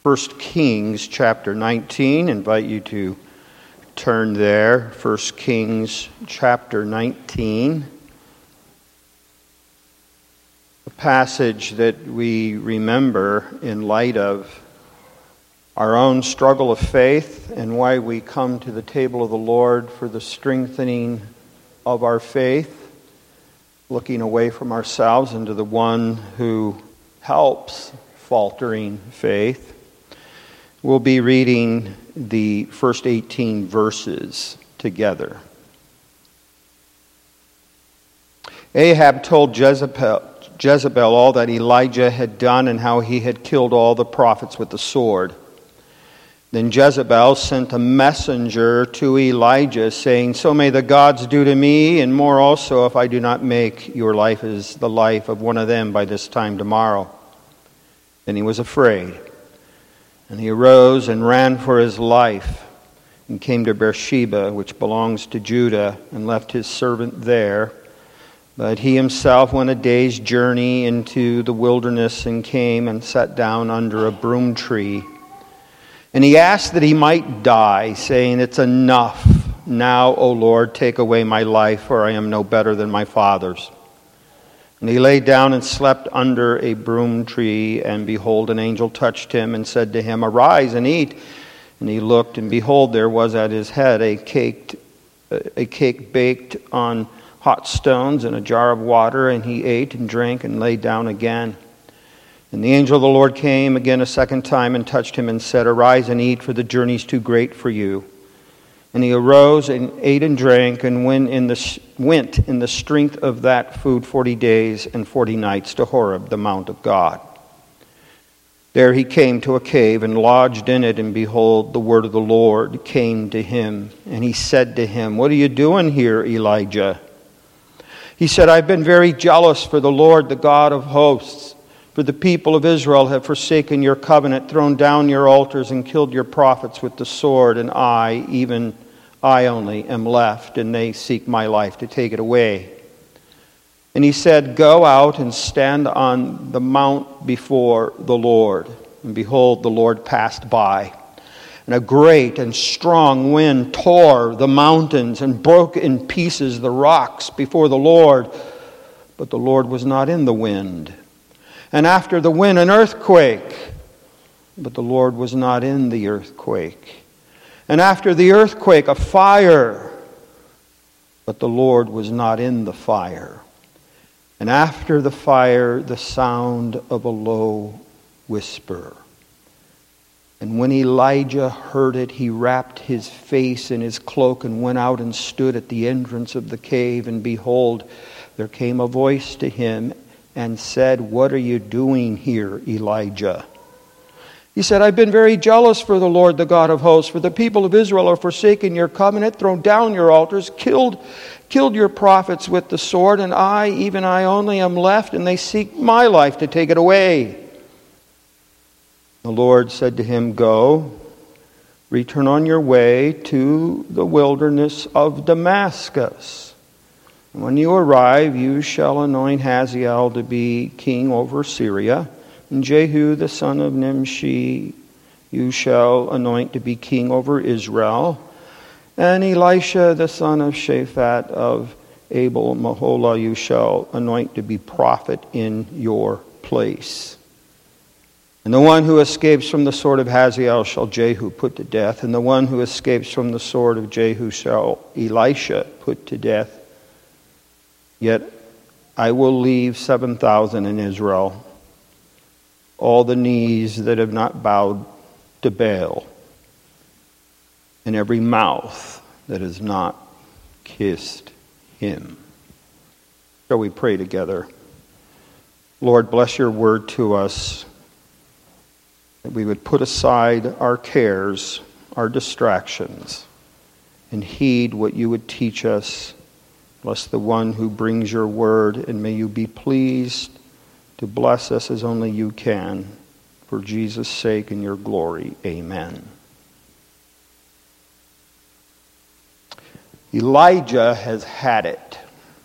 1 Kings chapter 19. Invite you to turn there. 1 Kings chapter 19. A passage that we remember in light of our own struggle of faith and why we come to the table of the Lord for the strengthening of our faith, looking away from ourselves into the one who helps faltering faith. We'll be reading the first 18 verses together. Ahab told Jezebel all that Elijah had done and how he had killed all the prophets with the sword. Then Jezebel sent a messenger to Elijah, saying, "So may the gods do to me, and more also, if I do not make your life as the life of one of them by this time tomorrow." Then he was afraid, and he arose and ran for his life, and came to Beersheba, which belongs to Judah, and left his servant there. But he himself went a day's journey into the wilderness, and came and sat down under a broom tree. And he asked that he might die, saying, "It's enough. Now, O Lord, take away my life, for I am no better than my fathers." And he lay down and slept under a broom tree, and behold, an angel touched him and said to him, "Arise and eat." And he looked, and behold, there was at his head a cake baked on hot stones and a jar of water, and he ate and drank and lay down again. And the angel of the Lord came again a second time and touched him and said, "Arise and eat, for the journey is too great for you." And he arose and ate and drank, and went in the strength of that food 40 days and 40 nights to Horeb, the mount of God. There he came to a cave and lodged in it, and behold, the word of the Lord came to him. And he said to him, "What are you doing here, Elijah?" He said, "I've been very jealous for the Lord, the God of hosts. For the people of Israel have forsaken your covenant, thrown down your altars, and killed your prophets with the sword. And I, even I only, am left, and they seek my life to take it away." And he said, "Go out and stand on the mount before the Lord." And behold, the Lord passed by. And a great and strong wind tore the mountains and broke in pieces the rocks before the Lord. But the Lord was not in the wind. And after the wind, an earthquake. But the Lord was not in the earthquake. And after the earthquake, a fire. But the Lord was not in the fire. And after the fire, the sound of a low whisper. And when Elijah heard it, he wrapped his face in his cloak and went out and stood at the entrance of the cave. And behold, there came a voice to him and said, "What are you doing here, Elijah?" He said, "I've been very jealous for the Lord, the God of hosts. For the people of Israel have forsaken your covenant, thrown down your altars, killed your prophets with the sword. And I, even I only, am left, and they seek my life to take it away." The Lord said to him, "Go, return on your way to the wilderness of Damascus. And when you arrive, you shall anoint Hazael to be king over Syria, and Jehu the son of Nimshi you shall anoint to be king over Israel, and Elisha the son of Shaphat of Abel Maholah you shall anoint to be prophet in your place. And the one who escapes from the sword of Hazael shall Jehu put to death, and the one who escapes from the sword of Jehu shall Elisha put to death. Yet I will leave 7,000 in Israel, all the knees that have not bowed to Baal, and every mouth that has not kissed him." Shall we pray together? Lord, bless your word to us, that we would put aside our cares, our distractions, and heed what you would teach us. Bless the one who brings your word, and may you be pleased to bless us as only you can. For Jesus' sake and your glory, amen. Elijah has had it.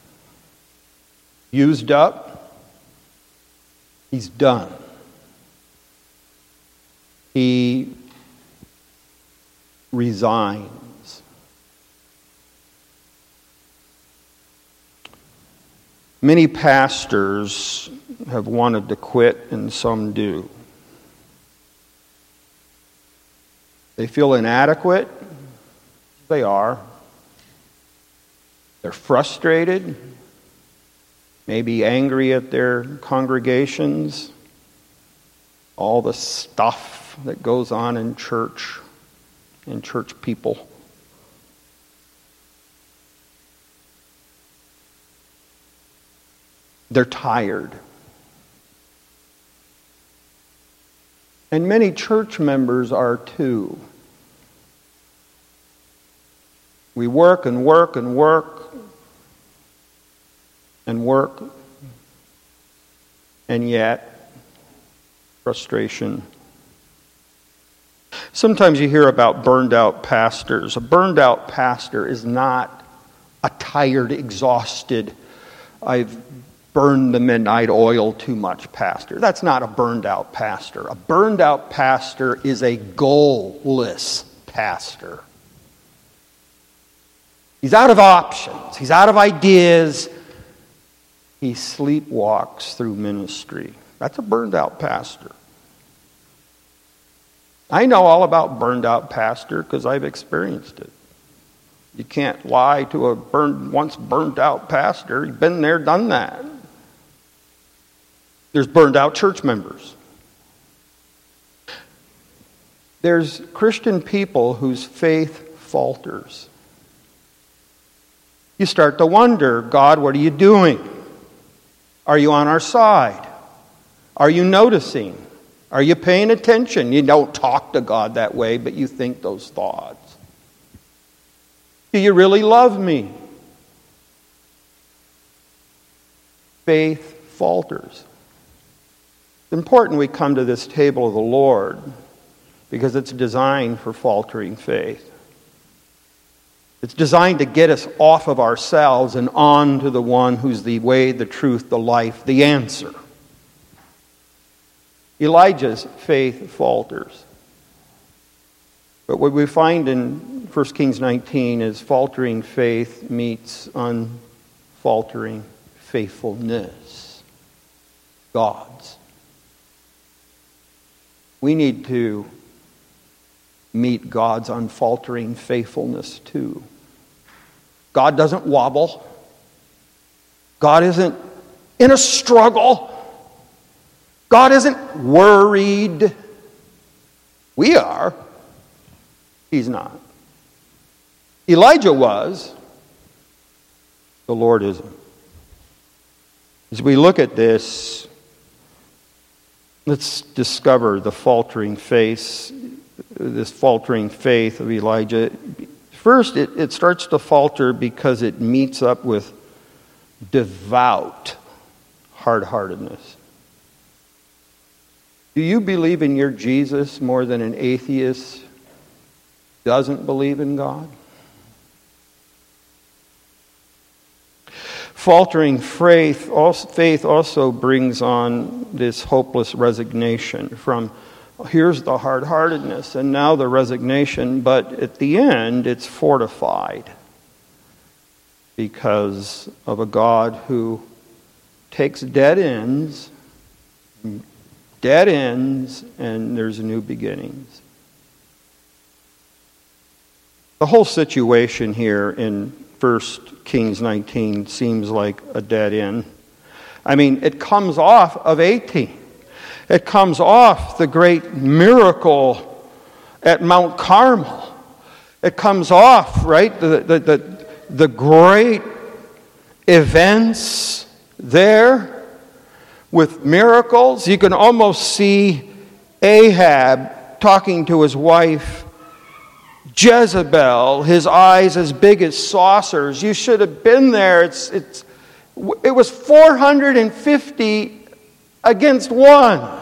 Used up. He's done. he resigns. Many pastors have wanted to quit, and some do. They feel inadequate. They are. They're frustrated, maybe angry at their congregations, all the stuff that goes on in church and church people. They're tired. And many church members are too. We work and work and work and work, and yet frustration. Sometimes you hear about burned out pastors. A burned out pastor is not a tired, exhausted, I've burned the midnight oil too much pastor. That's not a burned out pastor. A burned out pastor is a goalless pastor. He's out of options. He's out of ideas. He sleepwalks through ministry. That's a burned out pastor. I know all about burned out pastor because I've experienced it. You can't lie to a once burned out pastor. You've been there, done that. There's burned out church members. There's Christian people whose faith falters. You start to wonder, God, what are you doing? Are you on our side? Are you noticing? Are you paying attention? You don't talk to God that way, but you think those thoughts. Do you really love me? Faith falters. It's important we come to this table of the Lord because it's designed for faltering faith. It's designed to get us off of ourselves and on to the one who's the way, the truth, the life, the answer. Elijah's faith falters. But what we find in 1 Kings 19 is faltering faith meets unfaltering faithfulness. God's. We need to meet God's unfaltering faithfulness too. God doesn't wobble. God isn't in a struggle. God isn't worried. We are. He's not. Elijah was. The Lord isn't. As we look at this, let's discover the faltering faith of Elijah. First, it starts to falter because it meets up with devout hard-heartedness. Do you believe in your Jesus more than an atheist doesn't believe in God? Faltering faith also brings on this hopeless resignation from here's the hard-heartedness and now the resignation, but at the end it's fortified because of a God who takes dead ends and there's new beginnings. The whole situation here in 1 Kings 19 seems like a dead end. I mean, it comes off of 18. It comes off the great miracle at Mount Carmel. It comes off, right, the great events there with miracles. You can almost see Ahab talking to his wife Jezebel, his eyes as big as saucers. You should have been there. It was 450 against one.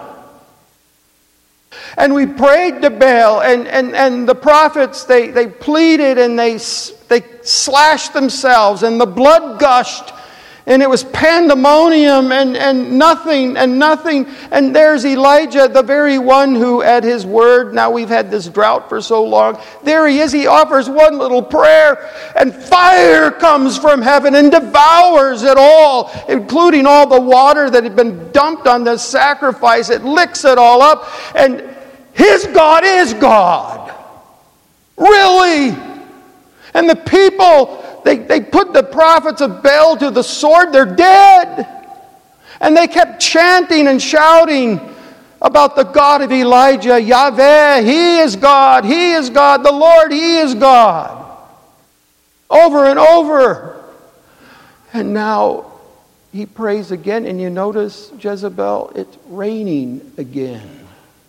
And we prayed to Baal, and the prophets, they pleaded and they slashed themselves, and the blood gushed, And it was pandemonium and nothing. And there's Elijah, the very one who at his word, now we've had this drought for so long. There he is. He offers one little prayer and fire comes from heaven and devours it all, including all the water that had been dumped on the sacrifice. It licks it all up. And his God is God. Really? And the people... They put the prophets of Baal to the sword. They're dead. And they kept chanting and shouting about the God of Elijah. Yahweh, He is God. He is God. The Lord, He is God. Over and over. And now he prays again. And you notice, Jezebel, it's raining again.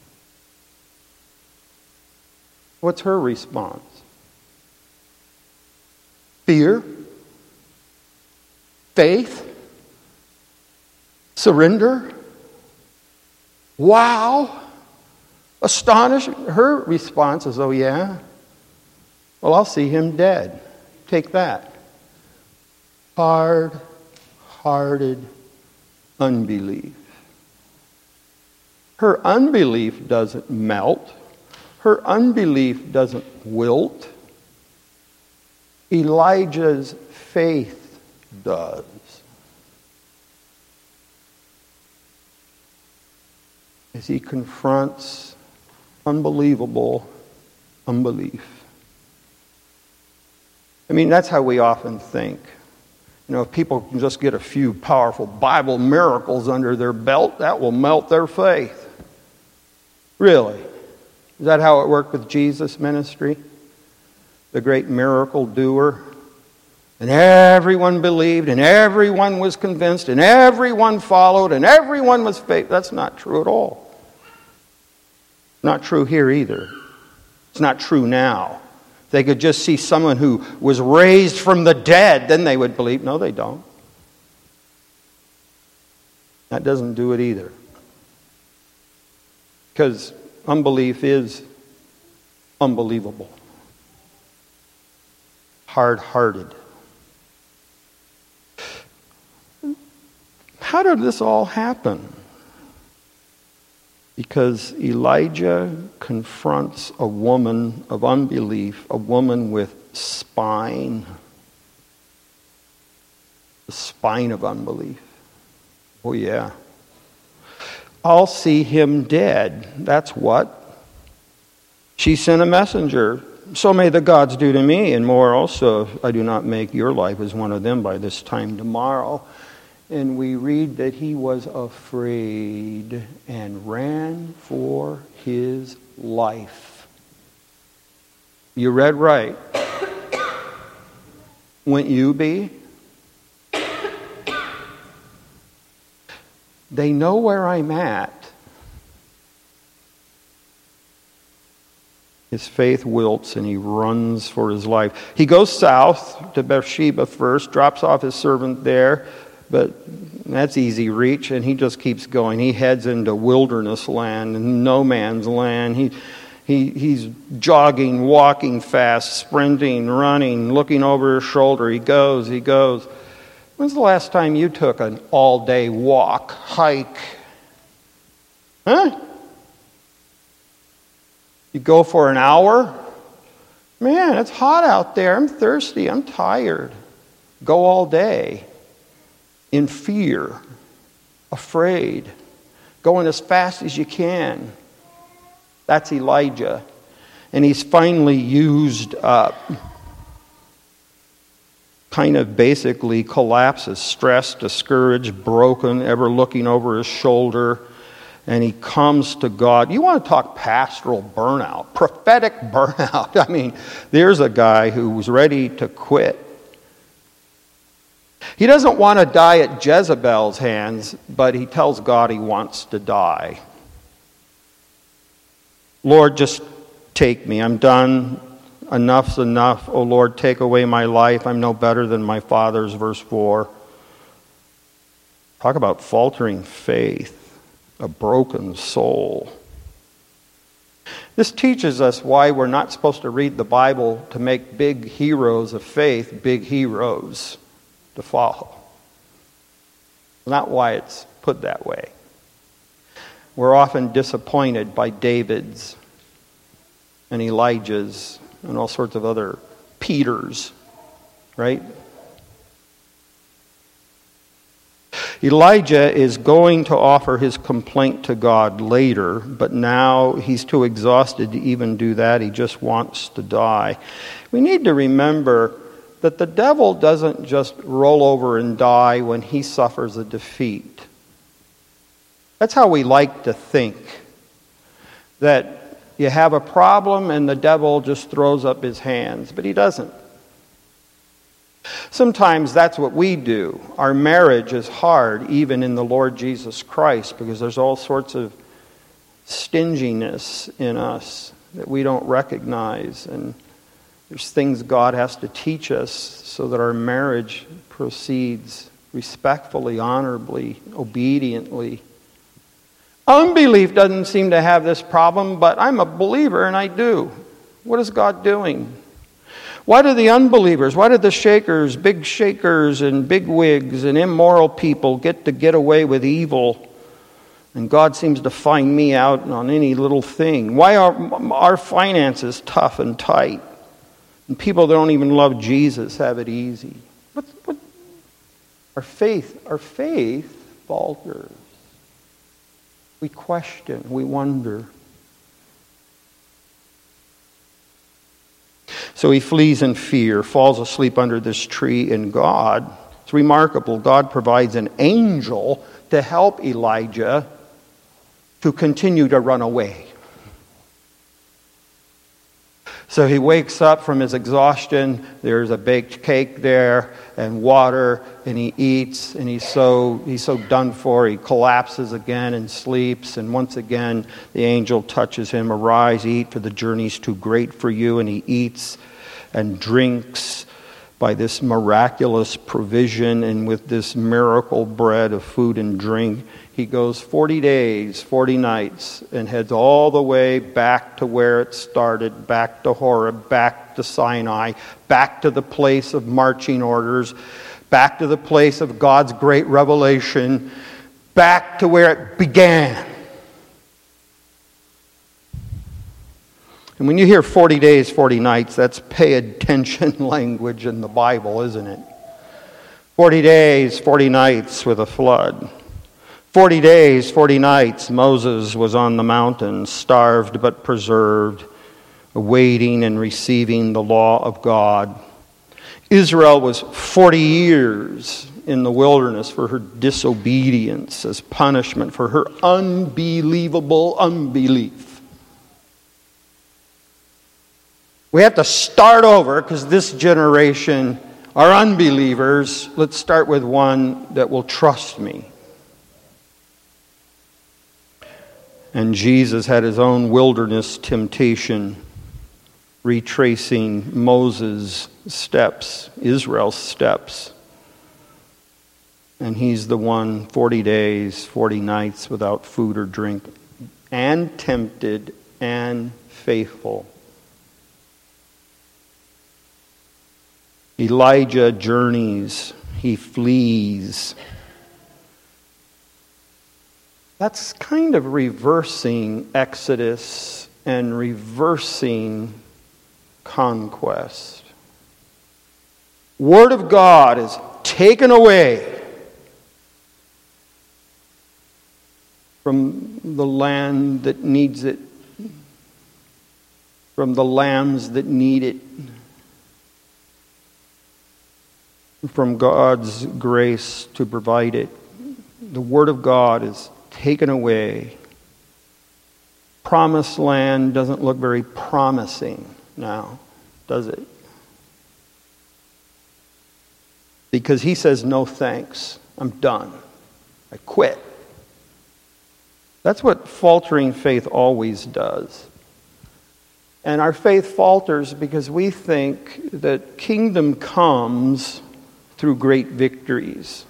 What's her response? Fear, faith, surrender, wow, astonishment. Her response is, oh yeah? Well, I'll see him dead. Take that. Hard-hearted unbelief. Her unbelief doesn't melt. Her unbelief doesn't wilt. Elijah's faith does. As he confronts unbelievable unbelief. I mean, that's how we often think. You know, if people can just get a few powerful Bible miracles under their belt, that will melt their faith. Really? Is that how it worked with Jesus' ministry? The great miracle doer. And everyone believed, and everyone was convinced, and everyone followed, and everyone was faithful. That's not true at all. Not true here either. It's not true now. If they could just see someone who was raised from the dead, then they would believe. No, they don't. That doesn't do it either. Because unbelief is unbelievable. Hard-hearted. How did this all happen? Because Elijah confronts a woman of unbelief, a woman with spine. The spine of unbelief. Oh yeah. I'll see him dead. That's what? She sent a messenger. So may the gods do to me, and more also, if I do not make your life as one of them by this time tomorrow. And we read that he was afraid and ran for his life. You read right. Wouldn't you be? They know where I'm at. His faith wilts and he runs for his life. He goes south to Beersheba first, drops off his servant there, but that's easy reach, and he just keeps going. He heads into wilderness land, no man's land. He's jogging, walking fast, sprinting, running, looking over his shoulder. He goes. When's the last time you took an all-day walk, hike? Huh? You go for an hour? Man, it's hot out there. I'm thirsty. I'm tired. Go all day. In fear. Afraid. Going as fast as you can. That's Elijah. And he's finally used up. Kind of basically collapses. Stressed, discouraged, broken, ever looking over his shoulder. And he comes to God. You want to talk pastoral burnout, prophetic burnout. I mean, there's a guy who was ready to quit. He doesn't want to die at Jezebel's hands, but he tells God he wants to die. Lord, just take me. I'm done. Enough's enough. Oh Lord, take away my life. I'm no better than my father's, verse 4. Talk about faltering faith. A broken soul. This teaches us why we're not supposed to read the Bible to make big heroes of faith big heroes to follow. Not why it's put that way. We're often disappointed by David's and Elijah's and all sorts of other Peters, right? Elijah is going to offer his complaint to God later, but now he's too exhausted to even do that. He just wants to die. We need to remember that the devil doesn't just roll over and die when he suffers a defeat. That's how we like to think. That you have a problem and the devil just throws up his hands, but he doesn't. Sometimes that's what we do. Our marriage is hard, even in the Lord Jesus Christ, because there's all sorts of stinginess in us that we don't recognize. And there's things God has to teach us so that our marriage proceeds respectfully, honorably, obediently. Unbelief doesn't seem to have this problem, but I'm a believer and I do. What is God doing? Why do the unbelievers, why do the shakers and bigwigs and immoral people get away with evil? And God seems to find me out on any little thing. Why are our finances tough and tight? And people that don't even love Jesus have it easy. What? Our faith falters. We question, we wonder. So he flees in fear, falls asleep under this tree, and God, it's remarkable, God provides an angel to help Elijah to continue to run away. So he wakes up from his exhaustion, there's a baked cake there, and water, and he eats, and he's so done for, he collapses again and sleeps, and once again the angel touches him, "Arise, eat, for the journey's too great for you," and he eats and drinks by this miraculous provision, and with this miracle bread of food and drink, he goes 40 days, 40 nights, and heads all the way back to where it started, back to Horeb, back to Sinai, back to the place of marching orders, back to the place of God's great revelation, back to where it began. And when you hear 40 days, 40 nights, that's pay attention language in the Bible, isn't it? 40 days, 40 nights with a flood. 40 days, 40 nights, Moses was on the mountain, starved but preserved, awaiting and receiving the law of God. Israel was 40 years in the wilderness for her disobedience as punishment for her unbelievable unbelief. We have to start over because this generation are unbelievers. Let's start with one that will trust me. And Jesus had his own wilderness temptation, retracing Moses' steps, Israel's steps. And he's the one 40 days, 40 nights without food or drink, and tempted and faithful. Elijah journeys, he flees. That's kind of reversing Exodus and reversing conquest. Word of God is taken away from the land that needs it, from the lambs that need it, from God's grace to provide it. The Word of God is taken away. Promised land doesn't look very promising now, does it? Because he says, no thanks, I'm done. I quit. That's what faltering faith always does. And our faith falters because we think that kingdom comes through great victories.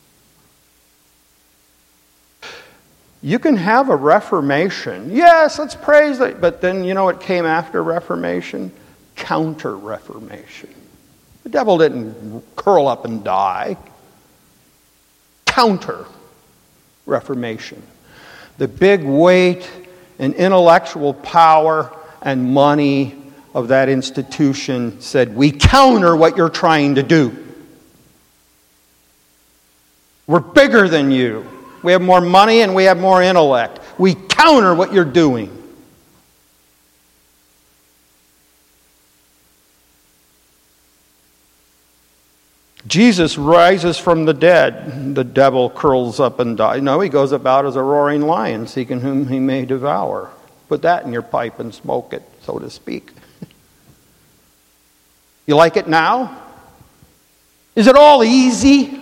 You can have a Reformation. Yes, let's praise it. But then you know what came after Reformation? Counter-Reformation. The devil didn't curl up and die. Counter-Reformation. The big weight and intellectual power and money of that institution said, we counter what you're trying to do. We're bigger than you. We have more money and we have more intellect. We counter what you're doing. Jesus rises from the dead. The devil curls up and dies. No, he goes about as a roaring lion, seeking whom he may devour. Put that in your pipe and smoke it, so to speak. You like it now? Is it all easy?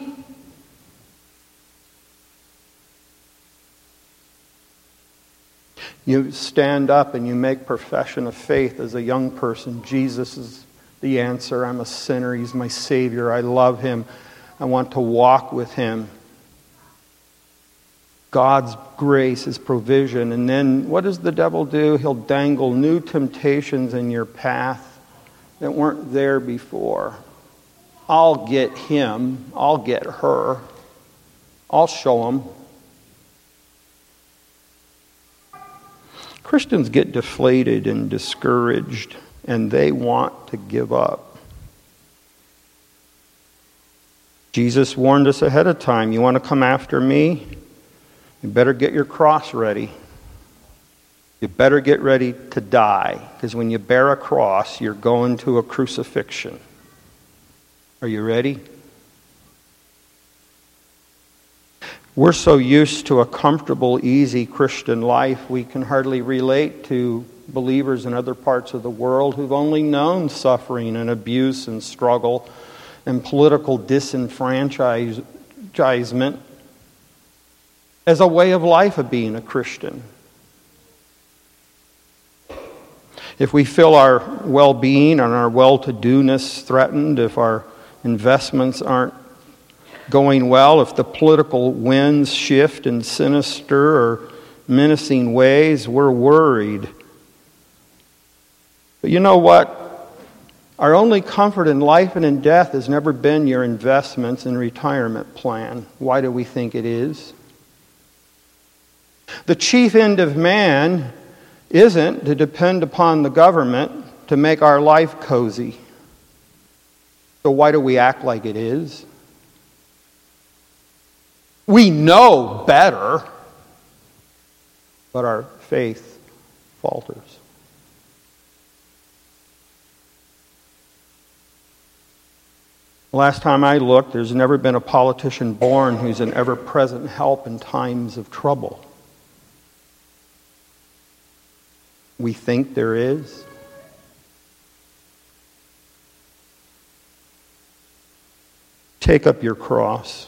You stand up and you make profession of faith as a young person. Jesus is the answer. I'm a sinner. He's my Savior. I love Him. I want to walk with Him. God's grace, His provision. And then what does the devil do? He'll dangle new temptations in your path that weren't there before. I'll get him. I'll get her. I'll show him. Christians get deflated and discouraged, and they want to give up. Jesus warned us ahead of time, you want to come after me? You better get your cross ready. You better get ready to die, because when you bear a cross, you're going to a crucifixion. Are you ready? We're so used to a comfortable, easy Christian life, we can hardly relate to believers in other parts of the world who've only known suffering and abuse and struggle and political disenfranchisement as a way of life of being a Christian. If we feel our well-being and our well-to-do-ness threatened, if our investments aren't going well, if the political winds shift in sinister or menacing ways, we're worried. But you know what? Our only comfort in life and in death has never been your investments and retirement plan. Why do we think it is? The chief end of man isn't to depend upon the government to make our life cozy. So why do we act like it is? We know better, but our faith falters. Last time I looked, there's never been a politician born who's an ever-present help in times of trouble. We think there is. Take up your cross.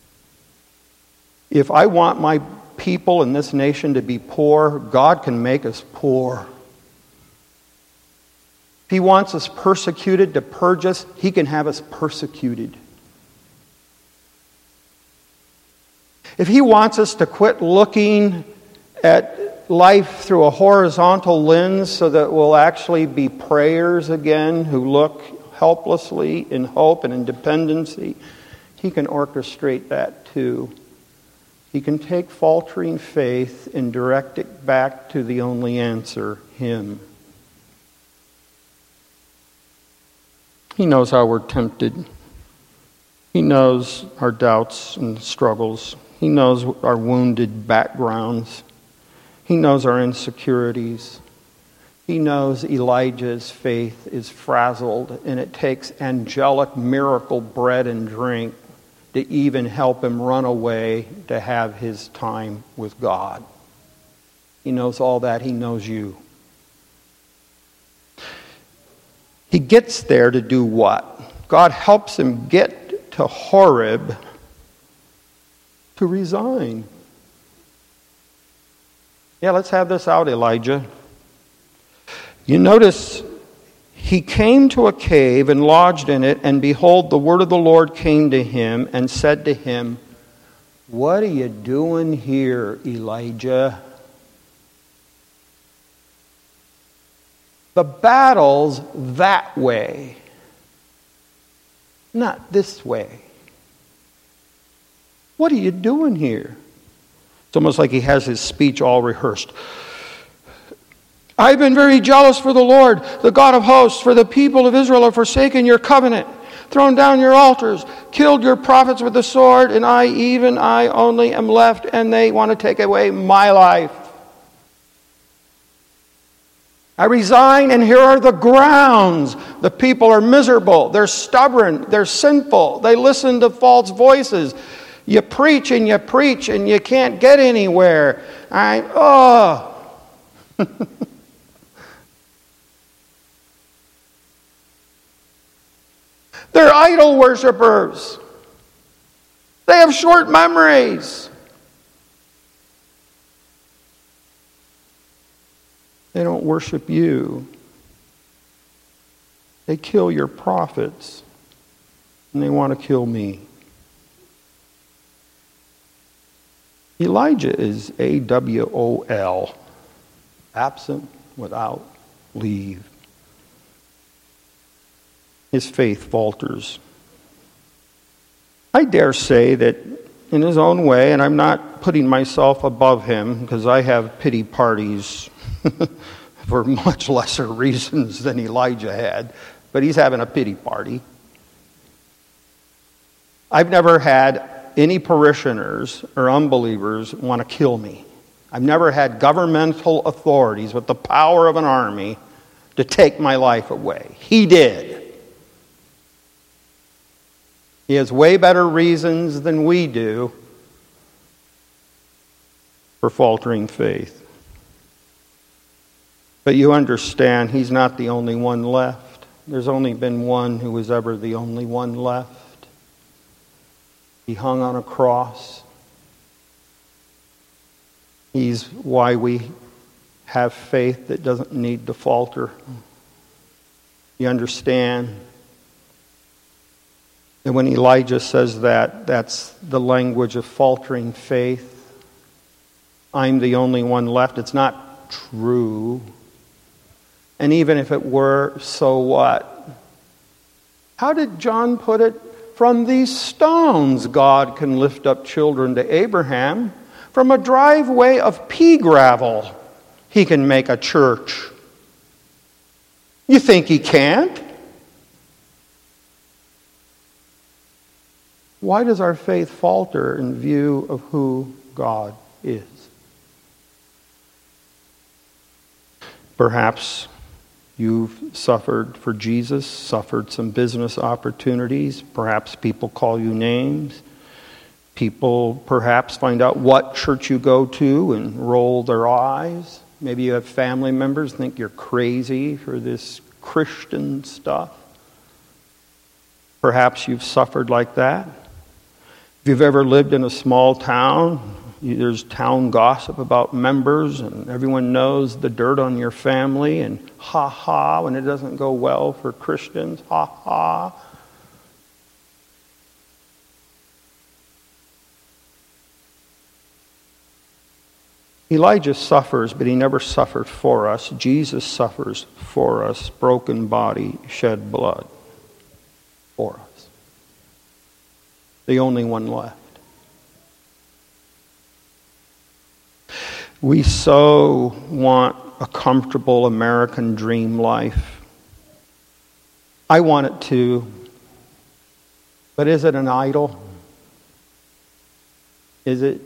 If I want my people in this nation to be poor, God can make us poor. If He wants us persecuted to purge us, He can have us persecuted. If He wants us to quit looking at life through a horizontal lens so that we'll actually be prayers again who look helplessly in hope and in dependency, He can orchestrate that too. He can take faltering faith and direct it back to the only answer, Him. He knows how we're tempted. He knows our doubts and struggles. He knows our wounded backgrounds. He knows our insecurities. He knows Elijah's faith is frazzled, and it takes angelic miracle bread and drink to even help him run away to have his time with God. He knows all that. He knows you. He gets there to do what? God helps him get to Horeb to resign. Yeah, let's have this out, Elijah. You notice he came to a cave and lodged in it, and behold, the word of the Lord came to him and said to him, "What are you doing here, Elijah?" The battle's that way, not this way. What are you doing here? It's almost like he has his speech all rehearsed. I've been very jealous for the Lord, the God of hosts, for the people of Israel have forsaken your covenant, thrown down your altars, killed your prophets with the sword, and I only am left, and they want to take away my life. I resign, and here are the grounds. The people are miserable. They're stubborn. They're sinful. They listen to false voices. You preach, and you can't get anywhere. They're idol worshipers. They have short memories. They don't worship you. They kill your prophets, and they want to kill me. Elijah is AWOL, absent without leave. His faith falters. I dare say that in his own way, and I'm not putting myself above him because I have pity parties for much lesser reasons than Elijah had, but he's having a pity party. I've never had any parishioners or unbelievers want to kill me. I've never had governmental authorities with the power of an army to take my life away. He did. He has way better reasons than we do for faltering faith. But you understand, he's not the only one left. There's only been one who was ever the only one left. He hung on a cross. He's why we have faith that doesn't need to falter. You understand? And when Elijah says that, that's the language of faltering faith. I'm the only one left. It's not true. And even if it were, so what? How did John put it? From these stones God can lift up children to Abraham. From a driveway of pea gravel he can make a church. You think he can't? Why does our faith falter in view of who God is? Perhaps you've suffered for Jesus, suffered some business opportunities. Perhaps people call you names. People perhaps find out what church you go to and roll their eyes. Maybe you have family members think you're crazy for this Christian stuff. Perhaps you've suffered like that. If you've ever lived in a small town, there's town gossip about members, and everyone knows the dirt on your family, and ha-ha, when it doesn't go well for Christians, ha-ha. Elijah suffers, but he never suffered for us. Jesus suffers for us, broken body, shed blood for us. The only one left. We so want a comfortable American dream life. I want it too. But is it an idol? Is it?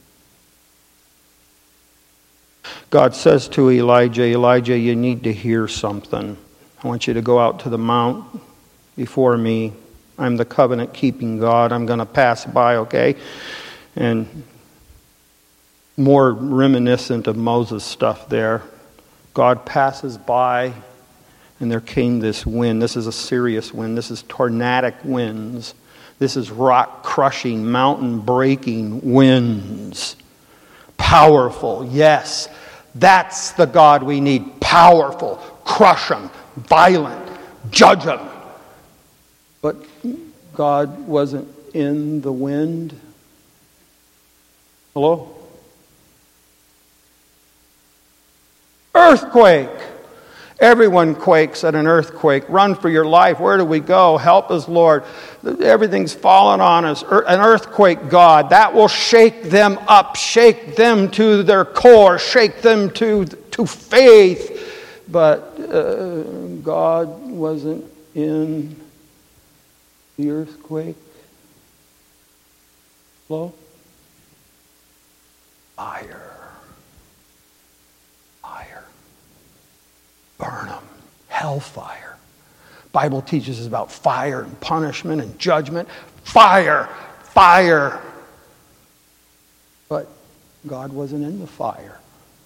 God says to Elijah, Elijah, you need to hear something. I want you to go out to the mount before me. I'm the covenant-keeping God. I'm going to pass by, okay? And more reminiscent of Moses stuff there. God passes by, and there came this wind. This is a serious wind. This is tornadic winds. This is rock-crushing, mountain-breaking winds. Powerful, yes. That's the God we need. Powerful, crush them, violent, judge them. But God wasn't in the wind. Hello? Earthquake. Everyone quakes at an earthquake. Run for your life. Where do we go? Help us, Lord. Everything's fallen on us. An earthquake, God, that will shake them up, shake them to their core, shake them to faith. But God wasn't in the earthquake. Flow. Fire. Burn them. Hellfire. Bible teaches us about fire and punishment and judgment. Fire. Fire. But God wasn't in the fire.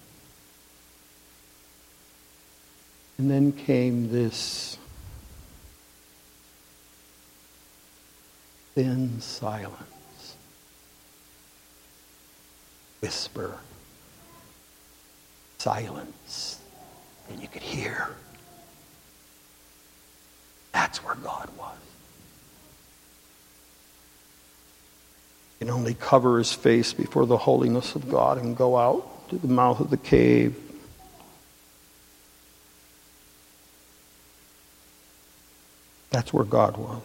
And then came this thin silence. Whisper. Silence. And you could hear. That's where God was. He can only cover his face before the holiness of God and go out to the mouth of the cave. That's where God was.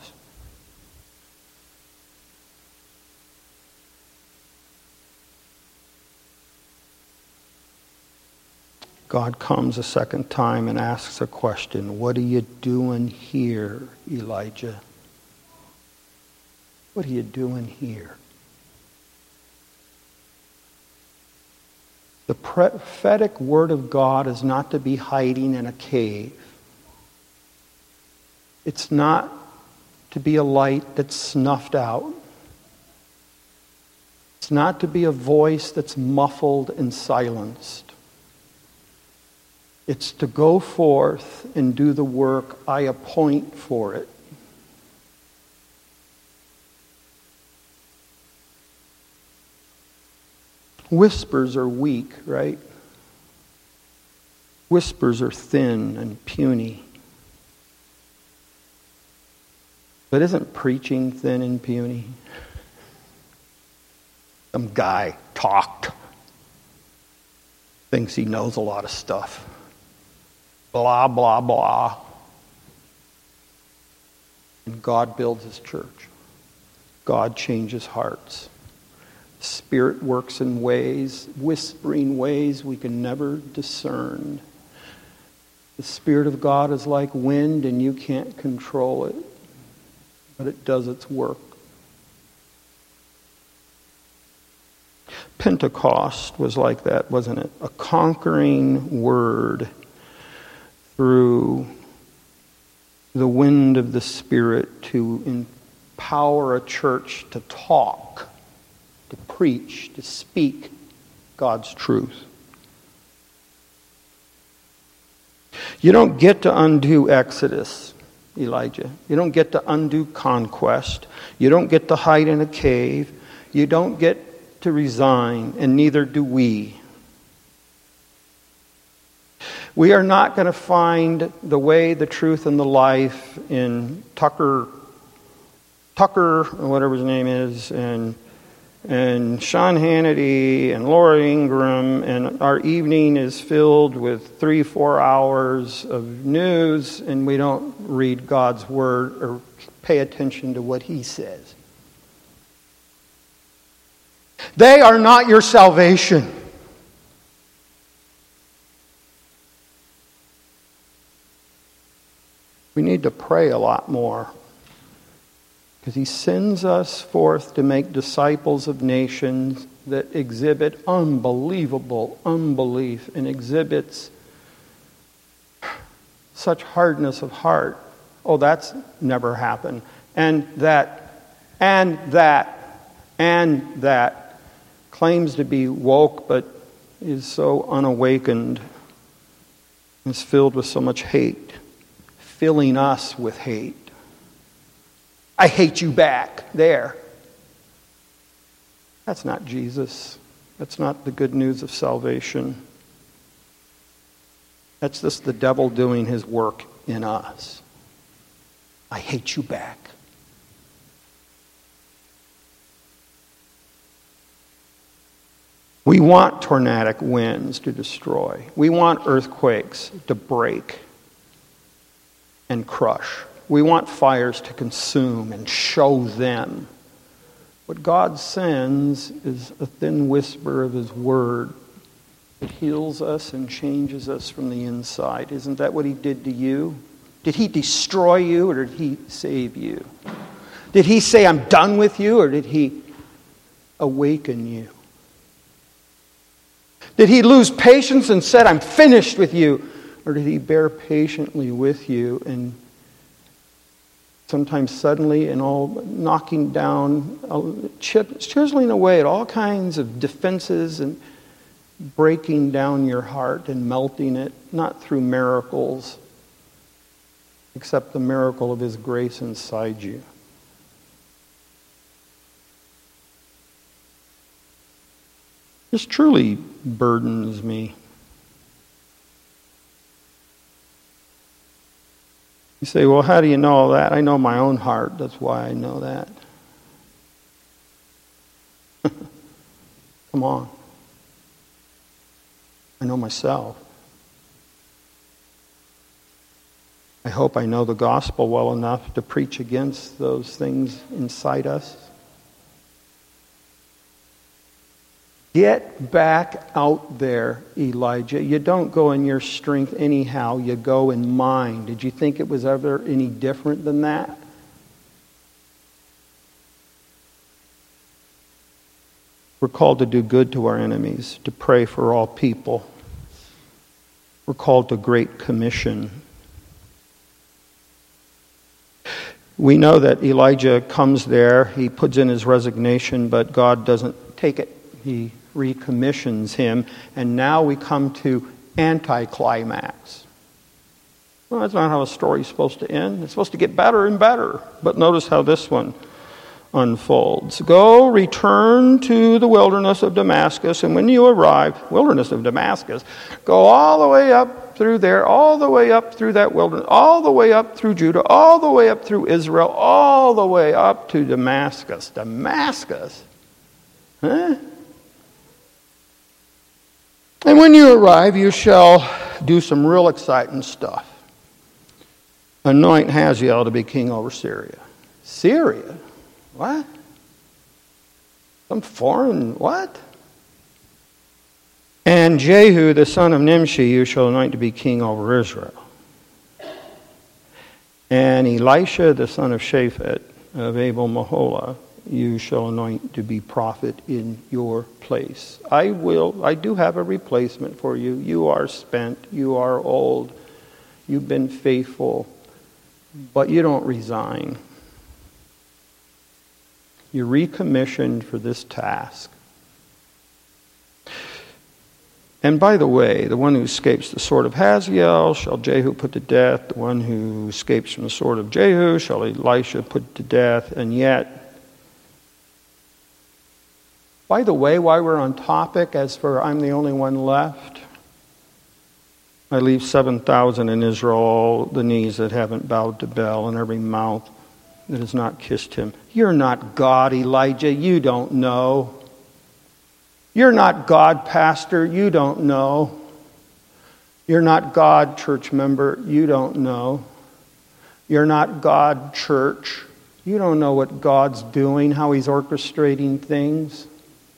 God comes a second time and asks a question. What are you doing here, Elijah? What are you doing here? The prophetic word of God is not to be hiding in a cave. It's not to be a light that's snuffed out. It's not to be a voice that's muffled and silenced. It's to go forth and do the work I appoint for it. Whispers are weak, right? Whispers are thin and puny. But isn't preaching thin and puny? Some guy talked. Thinks he knows a lot of stuff. Blah, blah, blah. And God builds his church. God changes hearts. Spirit works in ways, whispering ways we can never discern. The Spirit of God is like wind and you can't control it, but it does its work. Pentecost was like that, wasn't it? A conquering word through the wind of the Spirit to empower a church to talk, to preach, to speak God's truth. You don't get to undo Exodus, Elijah. You don't get to undo conquest. You don't get to hide in a cave. You don't get to resign, and neither do we. We are not going to find the way, the truth, and the life in Tucker, or whatever his name is, and Sean Hannity and Laura Ingraham, and our evening is filled with 3-4 hours of news, and we don't read God's word or pay attention to what he says. They are not your salvation. We need to pray a lot more. Because he sends us forth to make disciples of nations that exhibit unbelievable unbelief and exhibits such hardness of heart. Oh, that's never happened. And that claims to be woke but is so unawakened, is filled with so much hate, filling us with hate. I hate you back. There. That's not Jesus. That's not the good news of salvation. That's just the devil doing his work in us. I hate you back. We want tornadic winds to destroy. We want earthquakes to break. and crush. We want fires to consume and show them. What God sends is a thin whisper of His Word. It heals us and changes us from the inside. Isn't that what He did to you? Did He destroy you, or did He save you? Did He say, I'm done with you, or did He awaken you? Did He lose patience and said, I'm finished with you? Or did He bear patiently with you and sometimes suddenly and all knocking down, chiseling away at all kinds of defenses and breaking down your heart and melting it, not through miracles, except the miracle of His grace inside you. This truly burdens me. You say, well, how do you know all that? I know my own heart. That's why I know that. Come on. I know myself. I hope I know the gospel well enough to preach against those things inside us. Get back out there, Elijah. You don't go in your strength anyhow. You go in mine. Did you think it was ever any different than that? We're called to do good to our enemies, to pray for all people. We're called to Great Commission. We know that Elijah comes there. He puts in his resignation, but God doesn't take it. He recommissions him, and now we come to anticlimax. Well, that's not how a story's supposed to end. It's supposed to get better and better. But notice how this one unfolds. Go, return to the wilderness of Damascus, and when you arrive, wilderness of Damascus, go all the way up through there, all the way up through that wilderness, all the way up through Judah, all the way up through Israel, all the way up to Damascus. Damascus? Huh? And when you arrive, you shall do some real exciting stuff. Anoint Hazael to be king over Syria. Syria? What? Some foreign what? And Jehu, the son of Nimshi, you shall anoint to be king over Israel. And Elisha, the son of Shaphat, of Abel-Meholah, you shall anoint to be prophet in your place. I do have a replacement for you. You are spent. You are old. You've been faithful. But you don't resign. You're recommissioned for this task. And by the way, the one who escapes the sword of Hazael shall Jehu put to death. The one who escapes from the sword of Jehu shall Elisha put to death. And yet, by the way, while we're on topic, as for I'm the only one left, I leave 7,000 in Israel, all the knees that haven't bowed to Baal, and every mouth that has not kissed him. You're not God, Elijah. You don't know. You're not God, pastor. You don't know. You're not God, church member. You don't know. You're not God, church. You don't know what God's doing, how He's orchestrating things.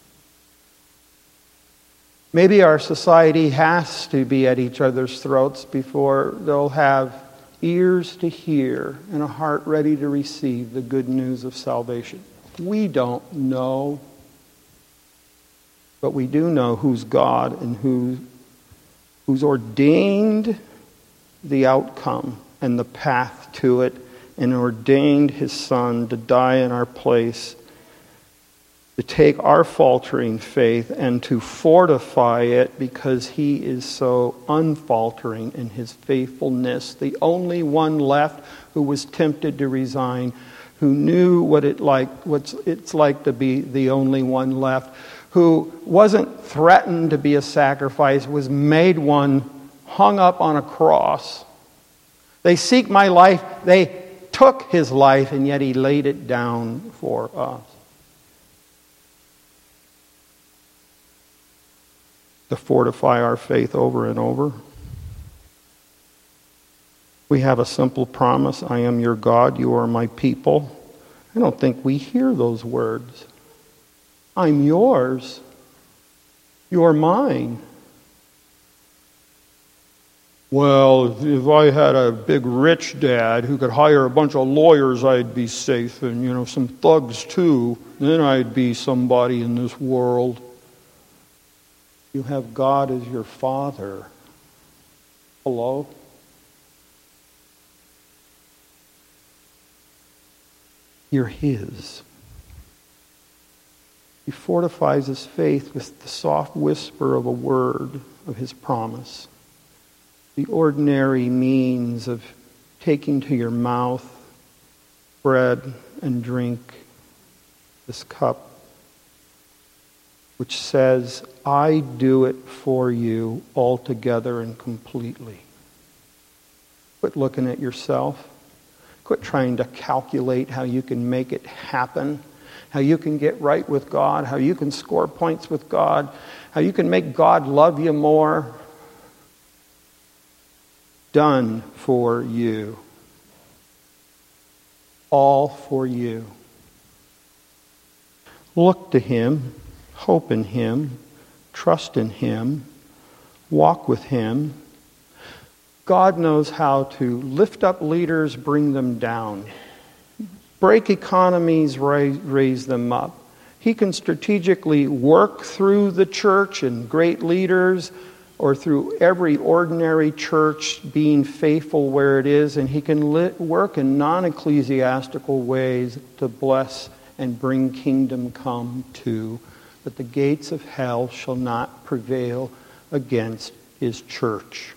Maybe our society has to be at each other's throats before they'll have ears to hear and a heart ready to receive the good news of salvation. We don't know. But we do know who's God and who's ordained the outcome and the path to it, and ordained His Son to die in our place, to take our faltering faith and to fortify it, because He is so unfaltering in His faithfulness. The only one left who was tempted to resign, who knew what it's like to be the only one left, who wasn't threatened to be a sacrifice, was made one, hung up on a cross. They seek my life. They took His life, and yet He laid it down for us. To fortify our faith over and over. We have a simple promise, I am your God, you are my people. I don't think we hear those words. I'm yours, you're mine. Well, if I had a big rich dad who could hire a bunch of lawyers, I'd be safe, and some thugs too. Then I'd be somebody in this world. You have God as your Father. Hello? You're His. He fortifies his faith with the soft whisper of a word of His promise. The ordinary means of taking to your mouth bread and drink this cup, which says, I do it for you altogether and completely. Quit looking at yourself. Quit trying to calculate how you can make it happen, how you can get right with God, how you can score points with God, how you can make God love you more. Done for you. All for you. Look to Him, hope in Him, trust in Him, walk with Him. God knows how to lift up leaders, bring them down. Break economies, raise them up. He can strategically work through the church and great leaders, or through every ordinary church being faithful where it is, and He can work in non-ecclesiastical ways to bless and bring kingdom come to. But the gates of hell shall not prevail against His church.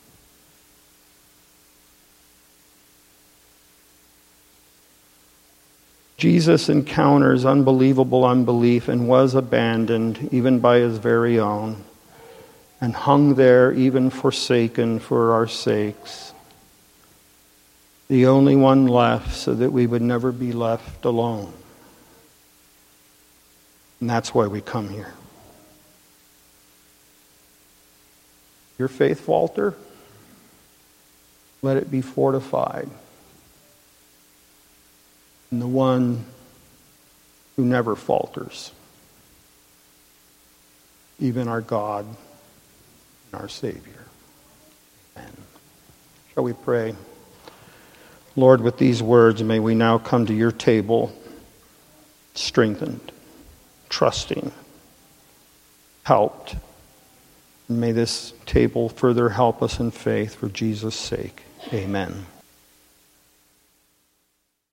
Jesus encounters unbelievable unbelief and was abandoned even by His very own, and hung there, even forsaken for our sakes. The only one left so that we would never be left alone. And that's why we come here. Your faith falter? Let it be fortified in the one who never falters, even our God, our Savior. Amen. Shall we pray? Lord, with these words, may we now come to your table strengthened, trusting, helped. And may this table further help us in faith for Jesus' sake. Amen.